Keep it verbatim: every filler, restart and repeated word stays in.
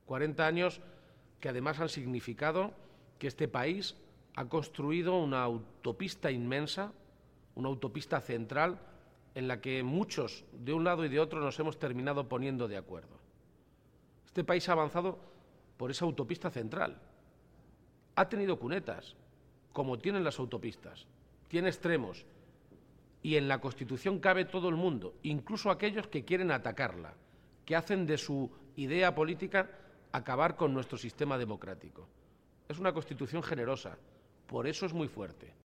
cuarenta años que además han significado que este país ha construido una autopista inmensa, una autopista central, en la que muchos, de un lado y de otro, nos hemos terminado poniendo de acuerdo. Este país ha avanzado por esa autopista central. Ha tenido cunetas, como tienen las autopistas, tiene extremos, y en la Constitución cabe todo el mundo, incluso aquellos que quieren atacarla, que hacen de su idea política acabar con nuestro sistema democrático. Es una Constitución generosa, por eso es muy fuerte.